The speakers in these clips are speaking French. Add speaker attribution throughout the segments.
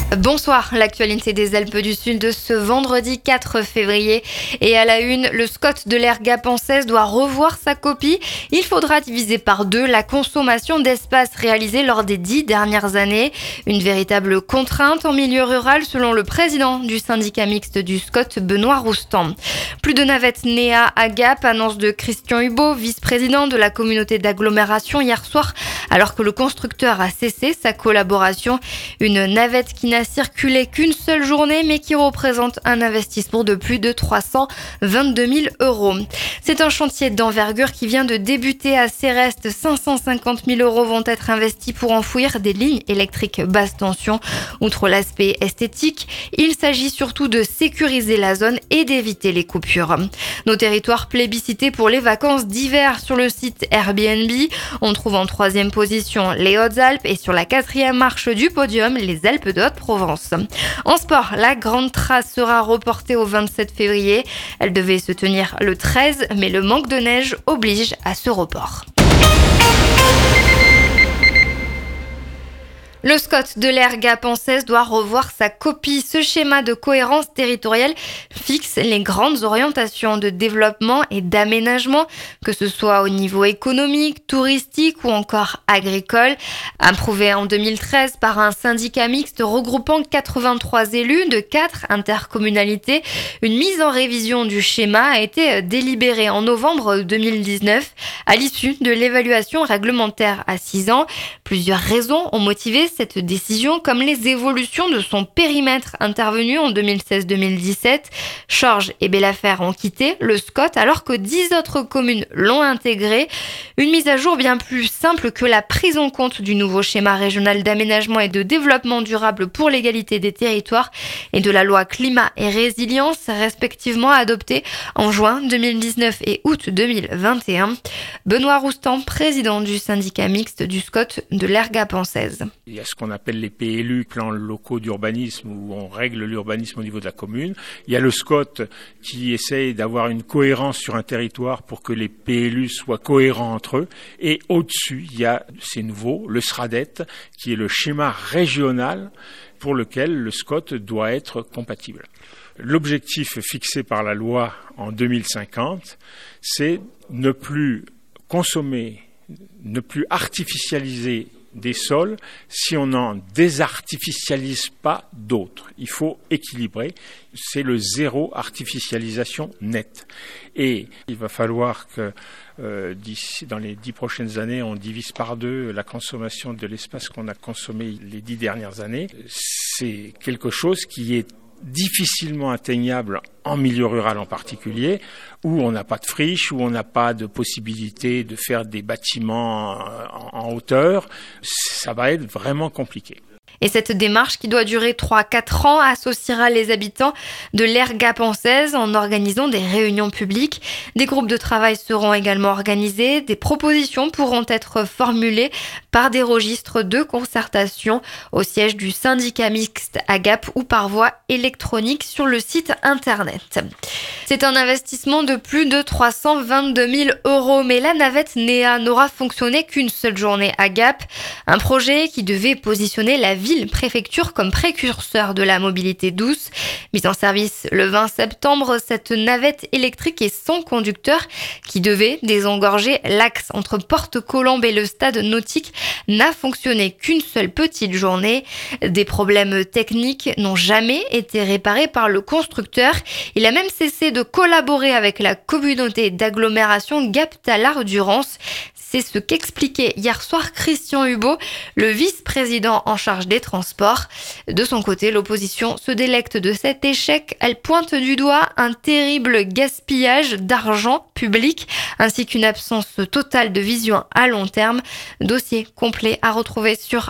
Speaker 1: Bonsoir, l'actualité des Alpes du Sud de ce vendredi 4 février. Et à la une, le SCOT de l'aire gapençaise doit revoir sa copie. Il faudra diviser par 2 la consommation d'espace réalisée lors des 10 dernières années. Une véritable contrainte en milieu rural selon le président du syndicat mixte du SCOT, Benoît Roustan. Plus de navettes NEA à Gap, annonce de Christian Hubeau, vice-président de la communauté d'agglomération hier soir, alors que le constructeur a cessé sa collaboration. Une navette qui n'a circulé qu'une seule journée, mais qui représente un investissement de plus de 322 000 €. C'est un chantier d'envergure qui vient de débuter à Céreste. 550 000 € vont être investis pour enfouir des lignes électriques basse tension. Outre l'aspect esthétique, il s'agit surtout de sécuriser la zone et d'éviter les coupures. Nos territoires plébiscités pour les vacances d'hiver sur le site Airbnb. On trouve en 3e position les Hautes-Alpes et sur la 4e marche du podium, les Alpes de Haute-Provence. En sport, la grande trace sera reportée au 27 février. Elle devait se tenir le 13, mais le manque de neige oblige à ce report. Le SCOT de l'aire gapençaise doit revoir sa copie. Ce schéma de cohérence territoriale fixe les grandes orientations de développement et d'aménagement, que ce soit au niveau économique, touristique ou encore agricole. Approuvé en 2013 par un syndicat mixte regroupant 83 élus de 4 intercommunalités, une mise en révision du schéma a été délibérée en novembre 2019 à l'issue de l'évaluation réglementaire à 6 ans. Plusieurs raisons ont motivé cette décision, comme les évolutions de son périmètre intervenues en 2016-2017. Chorges et Bellafer ont quitté le SCOT alors que 10 autres communes l'ont intégré. Une mise à jour bien plus simple que la prise en compte du nouveau schéma régional d'aménagement et de développement durable pour l'égalité des territoires et de la loi climat et résilience, respectivement adoptée en juin 2019 et août 2021. Benoît Roustan, président du syndicat mixte du SCOT de l'aire gapençaise.
Speaker 2: Il y a ce qu'on appelle les PLU, plans locaux d'urbanisme, où on règle l'urbanisme au niveau de la commune. Il y a le SCOT qui essaye d'avoir une cohérence sur un territoire pour que les PLU soient cohérents entre eux. Et au-dessus, il y a, c'est nouveau, le SRADET, qui est le schéma régional pour lequel le SCOT doit être compatible. L'objectif fixé par la loi en 2050, c'est ne plus consommer, ne plus artificialiser des sols si on n'en désartificialise pas d'autres. Il faut équilibrer. C'est le zéro artificialisation nette. Et il va falloir que dans les 10 prochaines années, on divise par 2 la consommation de l'espace qu'on a consommé les 10 dernières années. C'est quelque chose qui est difficilement atteignable en milieu rural en particulier, où on n'a pas de friche, où on n'a pas de possibilité de faire des bâtiments en hauteur. Ça va être vraiment compliqué.
Speaker 1: Et cette démarche, qui doit durer 3-4 ans, associera les habitants de l'aire gapençaise en organisant des réunions publiques. Des groupes de travail seront également organisés. Des propositions pourront être formulées par des registres de concertation au siège du syndicat mixte à Gap ou par voie électronique sur le site internet. C'est un investissement de plus de 322 000 €, mais la navette NEA n'aura fonctionné qu'une seule journée à Gap. Un projet qui devait positionner la ville-préfecture comme précurseur de la mobilité douce. Mise en service le 20 septembre, cette navette électrique et sans conducteur qui devait désengorger l'axe entre Porte-Colombe et le stade nautique n'a fonctionné qu'une seule petite journée. Des problèmes techniques n'ont jamais été réparés par le constructeur. Il a même cessé de collaborer avec la communauté d'agglomération Gap-Tallard-Durance. C'est ce qu'expliquait hier soir Christian Hubeau, le vice-président en charge des transports. De son côté, l'opposition se délecte de cet échec. Elle pointe du doigt un terrible gaspillage d'argent public ainsi qu'une absence totale de vision à long terme. Dossier complet à retrouver sur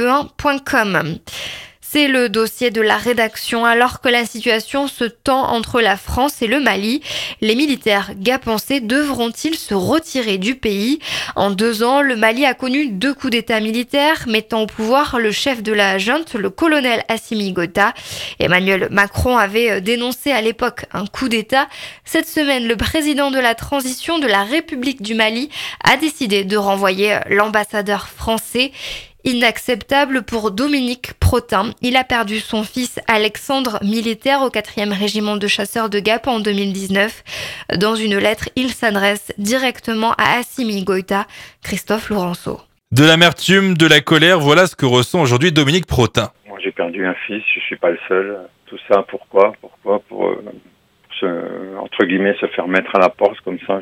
Speaker 1: alpe1.com. C'est le dossier de la rédaction. Alors que la situation se tend entre la France et le Mali, les militaires gapençais devront-ils se retirer du pays ? En 2 ans, le Mali a connu 2 coups d'état militaires, mettant au pouvoir le chef de la junte, le colonel Assimi Goïta. Emmanuel Macron avait dénoncé à l'époque un coup d'état. Cette semaine, le président de la transition de la République du Mali a décidé de renvoyer l'ambassadeur français. Inacceptable pour Dominique Protin. Il a perdu son fils Alexandre, militaire au 4e régiment de chasseurs de Gap en 2019. Dans une lettre, il s'adresse directement à Assimi Goïta, Christophe Laurenceau.
Speaker 3: De l'amertume, de la colère, voilà ce que ressent aujourd'hui Dominique Protin.
Speaker 4: Moi, j'ai perdu un fils, je suis pas le seul. Tout ça, pourquoi pour entre guillemets, se faire mettre à la porte comme ça,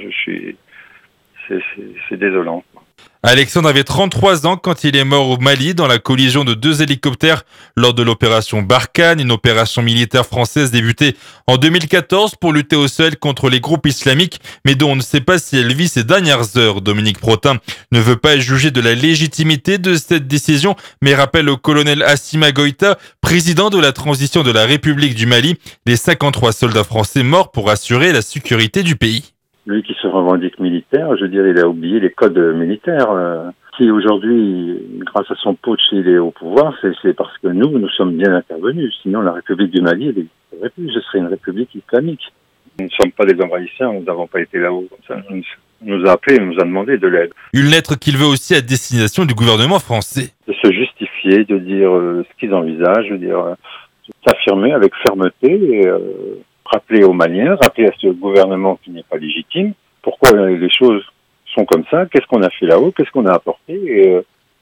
Speaker 4: c'est désolant.
Speaker 3: Alexandre avait 33 ans quand il est mort au Mali dans la collision de 2 hélicoptères lors de l'opération Barkhane, une opération militaire française débutée en 2014 pour lutter au Sahel contre les groupes islamiques, mais dont on ne sait pas si elle vit ses dernières heures. Dominique Protin ne veut pas juger de la légitimité de cette décision, mais rappelle au colonel Assimi Goïta, président de la transition de la République du Mali, les 53 soldats français morts pour assurer la sécurité du pays.
Speaker 4: Lui qui se revendique militaire, je veux dire, il a oublié les codes militaires. Si aujourd'hui, grâce à son putsch, il est au pouvoir, c'est parce que nous sommes bien intervenus. Sinon, la République du Mali, ce serait une république islamique. Nous ne sommes pas des envahisseurs, nous n'avons pas été là-haut. Il nous a appelés, il nous a demandé de l'aide.
Speaker 3: Une lettre qu'il veut aussi à destination du gouvernement français.
Speaker 4: De se justifier, de dire ce qu'ils envisagent, de dire s'affirmer avec fermeté et rappeler aux Maliens, rappeler à ce gouvernement qui n'est pas légitime, pourquoi les choses sont comme ça, qu'est-ce qu'on a fait là-haut, qu'est-ce qu'on a apporté, et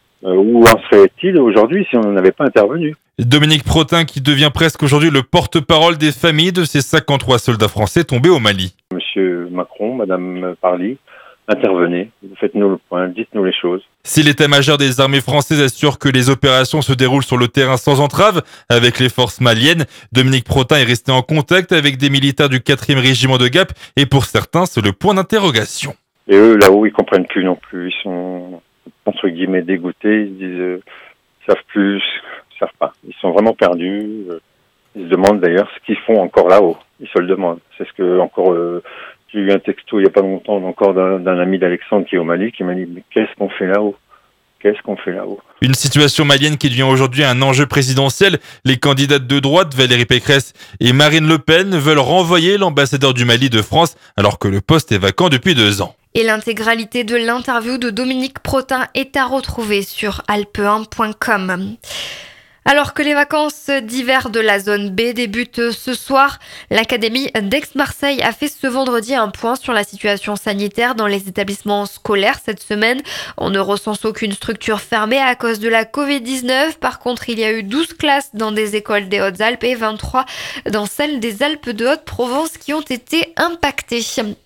Speaker 4: où en serait-il aujourd'hui si on n'avait pas intervenu.
Speaker 3: Dominique Protin qui devient presque aujourd'hui le porte-parole des familles de ces 53 soldats français tombés au Mali.
Speaker 4: Monsieur Macron, Madame Parly, intervenez, faites-nous le point, dites-nous les choses.
Speaker 3: Si l'état-major des armées françaises assure que les opérations se déroulent sur le terrain sans entrave avec les forces maliennes, Dominique Protin est resté en contact avec des militaires du 4e régiment de Gap et pour certains, c'est le point d'interrogation.
Speaker 4: Et eux, là-haut, ils comprennent plus non plus. Ils sont, entre guillemets, dégoûtés. Ils disent, savent plus, ils savent pas. Ils sont vraiment perdus. Ils se demandent d'ailleurs ce qu'ils font encore là-haut. Ils se le demandent. C'est ce que, encore, j'ai eu un texto il y a pas longtemps encore d'un ami d'Alexandre qui est au Mali qui m'a dit mais qu'est-ce qu'on fait là-haut? Qu'est-ce qu'on fait là-haut?
Speaker 3: Une situation malienne qui devient aujourd'hui un enjeu présidentiel. Les candidates de droite, Valérie Pécresse et Marine Le Pen, veulent renvoyer l'ambassadeur du Mali de France alors que le poste est vacant depuis 2 ans.
Speaker 1: Et l'intégralité de l'interview de Dominique Protin est à retrouver sur alpe1.com. Alors que les vacances d'hiver de la zone B débutent ce soir, l'Académie d'Aix-Marseille a fait ce vendredi un point sur la situation sanitaire dans les établissements scolaires cette semaine. On ne recense aucune structure fermée à cause de la Covid-19. Par contre, il y a eu 12 classes dans des écoles des Hautes-Alpes et 23 dans celles des Alpes de Haute-Provence qui ont été impactées.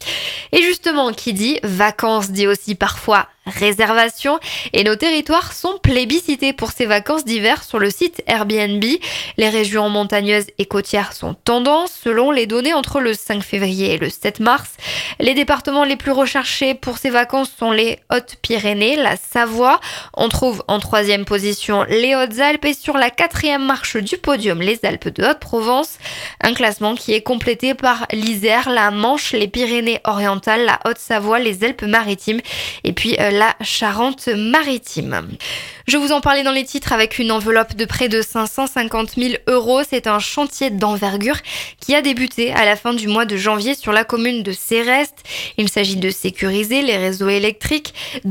Speaker 1: Et justement, qui dit vacances dit aussi parfois réservation, et nos territoires sont plébiscités pour ces vacances d'hiver sur le site Airbnb. Les régions montagneuses et côtières sont tendance selon les données entre le 5 février et le 7 mars. Les départements les plus recherchés pour ces vacances sont les Hautes-Pyrénées, la Savoie. On trouve en 3e position les Hautes-Alpes et sur la 4e marche du podium les Alpes de Haute-Provence. Un classement qui est complété par l'Isère, la Manche, les Pyrénées-Orientales, la Haute-Savoie, les Alpes-Maritimes et puis la Charente-Maritime. Je vous en parlais dans les titres avec une enveloppe de près de 550 000 €. C'est un chantier d'envergure qui a débuté à la fin du mois de janvier sur la commune de Céreste. Il s'agit de sécuriser les réseaux électriques.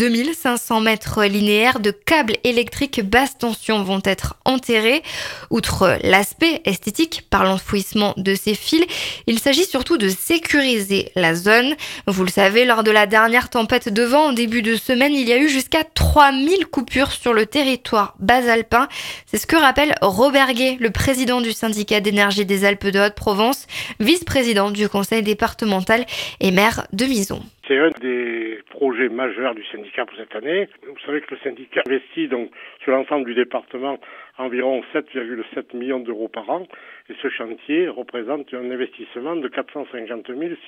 Speaker 1: 2500 mètres linéaires de câbles électriques basse tension vont être enterrés. Outre l'aspect esthétique par l'enfouissement de ces fils, il s'agit surtout de sécuriser la zone. Vous le savez, lors de la dernière tempête de vent en début de semaine, il y a eu jusqu'à 3000 coupures sur le territoire basalpin. C'est ce que rappelle Robert Guay, le président du syndicat d'énergie des Alpes de Haute-Provence, vice-président du conseil départemental et maire de Mison.
Speaker 5: C'est un des projets majeurs du syndicat pour cette année. Vous savez que le syndicat investit donc sur l'ensemble du département environ 7,7 millions d'euros par an. Et ce chantier représente un investissement de 450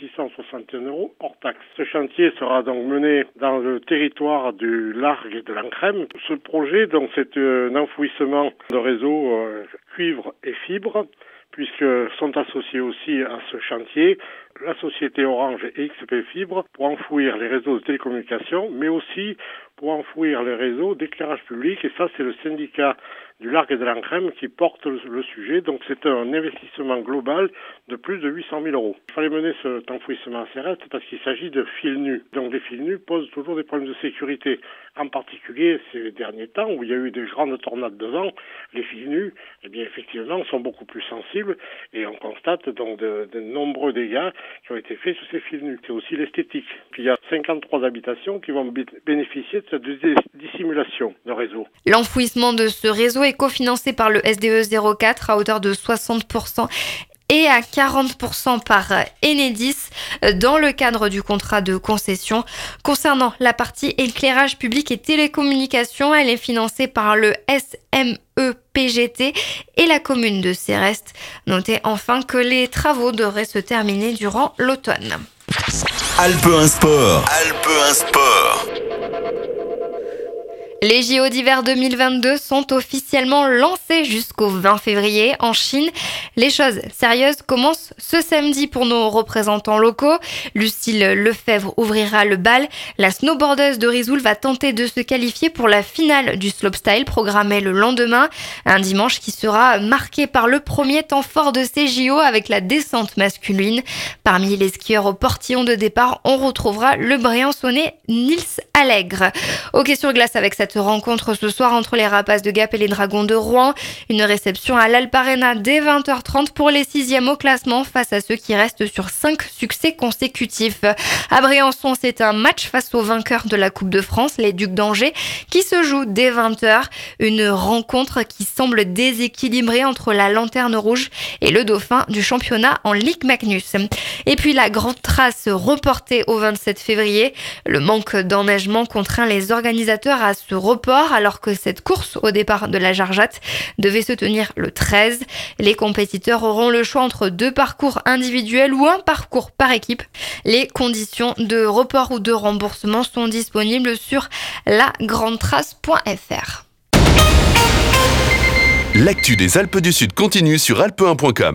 Speaker 5: 661 € hors taxe. Ce chantier sera donc mené dans le territoire du Largue et de l'Ancrème. Ce projet, donc, c'est un enfouissement de réseaux cuivre et fibre, puisque sont associés aussi à ce chantier la société Orange et XP Fibre pour enfouir les réseaux de télécommunications, mais aussi pour enfouir les réseaux d'éclairage public. Et ça, c'est le syndicat du Largue et de l'Ancrème qui porte le sujet. Donc c'est un investissement global de plus de 800 000 euros. Il fallait mener cet enfouissement à Céreste parce qu'il s'agit de fils nus. Donc les fils nus posent toujours des problèmes de sécurité. En particulier ces derniers temps où il y a eu des grandes tornades de vent, les fils nus, eh bien effectivement, sont beaucoup plus sensibles et on constate donc de nombreux dégâts qui ont été faits sur ces fils nus. C'est aussi l'esthétique. Puis il y a 53 habitations qui vont bénéficier de cette dissimulation de réseau.
Speaker 1: L'enfouissement de ce réseau est cofinancé par le SDE 04 à hauteur de 60% et à 40% par Enedis dans le cadre du contrat de concession. Concernant la partie éclairage public et télécommunications, elle est financée par le SMEPGT et la commune de Céreste. Notez enfin que les travaux devraient se terminer durant l'automne.
Speaker 6: Alpe 1 Sport. Alpe 1 Sport.
Speaker 1: Les JO d'hiver 2022 sont officiellement lancés jusqu'au 20 février en Chine. Les choses sérieuses commencent ce samedi pour nos représentants locaux. Lucille Lefebvre ouvrira le bal. La snowboardeuse de Risoul va tenter de se qualifier pour la finale du slopestyle programmée le lendemain. Un dimanche qui sera marqué par le premier temps fort de ces JO avec la descente masculine. Parmi les skieurs au portillon de départ, on retrouvera le Briançonnais Nils Allègre. Hockey sur glace avec cette rencontre ce soir entre les Rapaces de Gap et les Dragons de Rouen. Une réception à l'Alpe Arena dès 20h30 pour les 6e au classement face à ceux qui restent sur 5 succès consécutifs. À Briançon, c'est un match face aux vainqueurs de la Coupe de France, les Ducs d'Angers, qui se joue dès 20h. Une rencontre qui semble déséquilibrée entre la Lanterne Rouge et le Dauphin du championnat en Ligue Magnus. Et puis la grande trace reportée au 27 février. Le manque d'enneigement contraint les organisateurs à ce report alors que cette course au départ de la Jarjate devait se tenir le 13. Les compétiteurs auront le choix entre 2 parcours individuels ou un parcours par équipe. Les conditions de report ou de remboursement sont disponibles sur lagrandetrace.fr.
Speaker 6: L'actu des Alpes du Sud continue sur alpe1.com.